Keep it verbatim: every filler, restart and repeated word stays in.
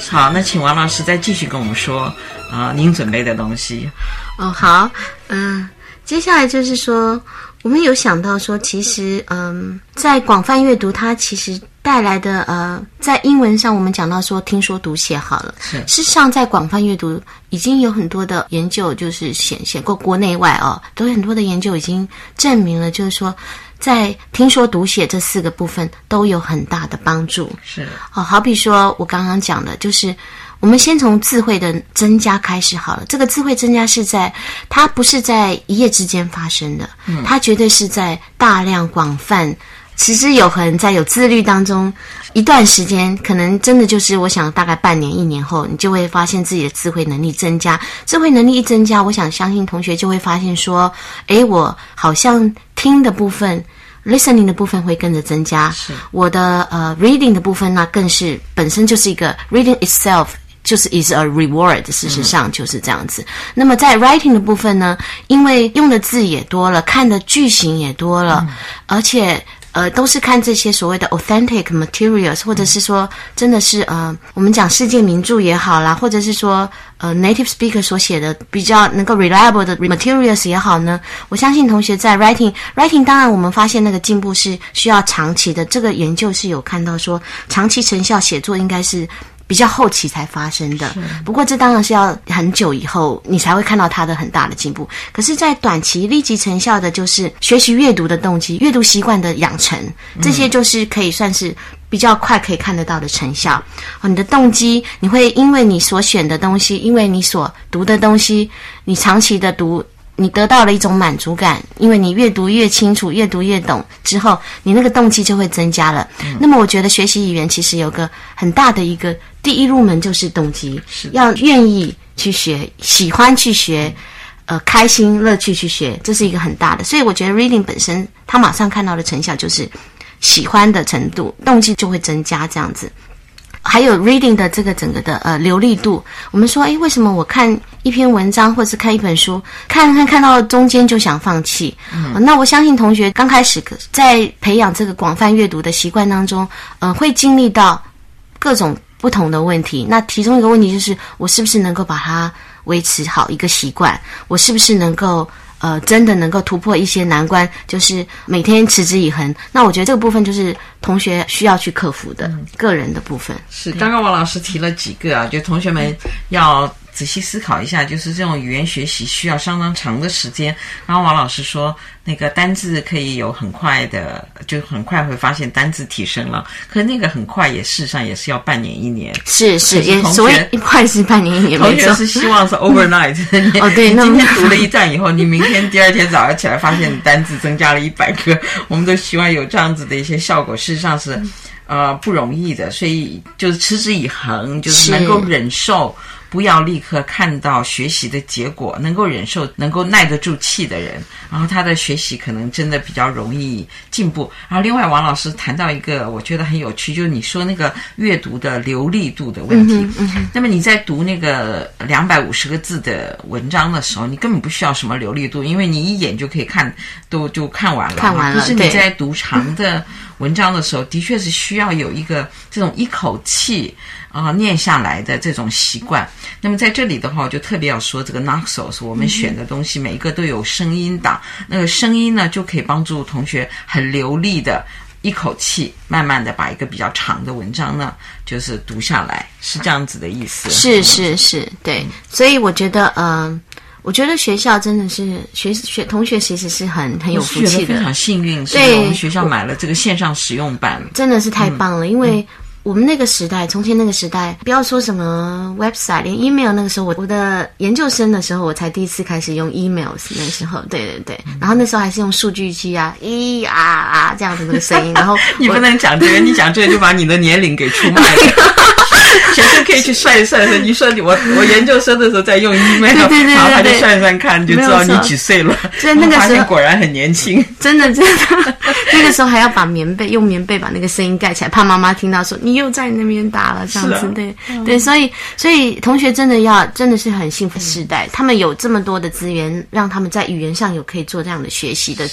好，那请王老师再继续跟我们说啊、呃，您准备的东西。 哦，好，嗯、呃，接下来就是说，我们有想到说，其实，嗯，在广泛阅读，它其实带来的，呃，在英文上我们讲到说，听说读写好了。 是， 事实上，在广泛阅读已经有很多的研究，就是显显过国内外哦，都有很多的研究已经证明了，就是说，在听说读写这四个部分都有很大的帮助。 是， 哦，好比说我刚刚讲的，就是我们先从智慧的增加开始好了。这个智慧增加是在，它不是在一夜之间发生的，嗯，它绝对是在大量广泛持之有恒，在有自律当中一段时间，可能真的就是我想大概半年一年后，你就会发现自己的智慧能力增加。智慧能力一增加，我想相信同学就会发现说，诶，我好像听的部分listening 的部分会跟着增加， 是我的呃 reading 的部分呢，更是本身就是一个 reading itself 就是 is a reward， 事实上就是这样子。嗯、那么在 writing 的部分呢，因为用的字也多了，看的句型也多了，嗯、而且呃，都是看这些所谓的 authentic materials， 或者是说真的是呃，我们讲世界名著也好啦，或者是说呃 native speaker 所写的比较能够 reliable 的 materials 也好呢，我相信同学在 writing writing 当然我们发现那个进步是需要长期的，这个研究是有看到说长期成效写作应该是比较后期才发生的，不过这当然是要很久以后你才会看到它的很大的进步。可是在短期立即成效的就是学习阅读的动机，阅读习惯的养成，这些就是可以算是比较快可以看得到的成效。你的动机，你会因为你所选的东西，因为你所读的东西，你长期的读，你得到了一种满足感，因为你越读越清楚，越读越懂之后，你那个动机就会增加了。嗯、那么我觉得学习语言其实有个很大的一个第一入门就是动机，要愿意去学，喜欢去学，呃，开心乐趣去学，这是一个很大的。所以我觉得 reading 本身它马上看到的成效就是喜欢的程度，动机就会增加这样子。还有 reading 的这个整个的呃流利度，我们说，诶，为什么我看一篇文章或是看一本书，看看看到中间就想放弃？嗯呃、那我相信同学刚开始在培养这个广泛阅读的习惯当中，呃，会经历到各种不同的问题。那其中一个问题就是，我是不是能够把它维持好一个习惯？我是不是能够呃，真的能够突破一些难关，就是每天持之以恒。那我觉得这个部分就是同学需要去克服的、嗯、个人的部分。 是，刚刚王老师提了几个啊，就同学们要仔细思考一下，就是这种语言学习需要相当长的时间。然后王老师说，那个单字可以有很快的，就很快会发现单字提升了。可是那个很快也事实上也是要半年一年。是是，也所谓一快是半年一年。同学是希望是 overnight 哦，对， 你今天读了一站以后，你明天第二天早上起来发现单字增加了一百个，我们都希望有这样子的一些效果。事实上是呃不容易的，所以就是持之以恒，就是能够忍受。不要立刻看到学习的结果，能够忍受，能够耐得住气的人，然后他的学习可能真的比较容易进步。然后另外王老师谈到一个我觉得很有趣，就是你说那个阅读的流利度的问题、嗯嗯嗯、那么你在读那个两百五十个字的文章的时候，你根本不需要什么流利度，因为你一眼就可以看都就看完了， 看完了。 可是你在读长的文章的时候，的确是需要有一个这种一口气啊、呃、念下来的这种习惯。那么在这里的话，我就特别要说这个 Naxos， 我们选的东西每一个都有声音档，那个声音呢就可以帮助同学很流利的一口气慢慢的把一个比较长的文章呢就是读下来，是这样子的意思。 是是是，对、嗯、所以我觉得呃我觉得学校真的是学学同学其实是很很有福气的， 非常幸运，对，我们学校买了这个线上使用版， 真的是太棒了、嗯、因为我们那个时代，从前那个时代，不要说什么 website， 连 email 那个时候，我我的研究生的时候，我才第一次开始用 emails， 那时候，对对对，然后那时候还是用数据机啊，咦啊啊这样子那个声音，然后你不能讲这个，你讲这个就把你的年龄给出卖了。学生可以去算一算，说你说你我我研究生的时候在用 email， 对对对对， 然后他就算一算看，你就知道你几岁了。 所以那个时候发现果然很年轻， 真的真的。那个时候还要把棉被用棉被把那个声音盖起来，怕妈妈听到说你又在那边打了这样子。啊、对、嗯、对，所以所以同学真的要真的是很幸福的时代、嗯，他们有这么多的资源，让他们在语言上有可以做这样的学习的